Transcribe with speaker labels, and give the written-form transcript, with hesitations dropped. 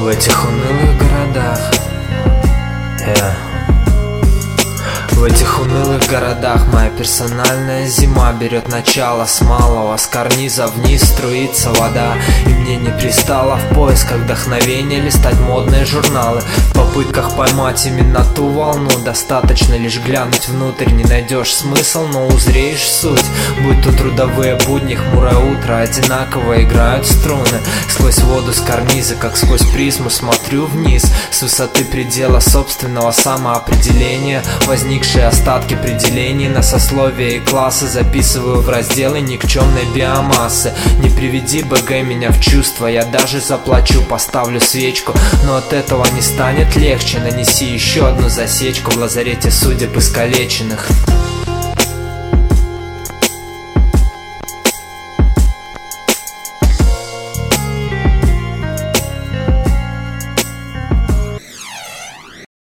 Speaker 1: В этих унылых городах, в этих унылых городах моя персональная зима берет начало с малого, с карниза вниз струится вода. И мне не пристало в поисках вдохновения листать модные журналы в попытках поймать именно ту волну. Достаточно лишь глянуть внутрь, не найдешь смысл, но узреешь суть. Будь то трудовые будни, хмурое утро, одинаково играют струны. Сквозь воду с карниза, как сквозь призму, смотрю вниз. С высоты предела собственного самоопределения возникшие остатки определений на сословия и классы записываю в разделы никчемной биомассы. Не приведи БГ меня в чувство, я даже заплачу, поставлю свечку, но от этого не станет легче. Нанеси еще одну засечку в лазарете судеб искалеченных.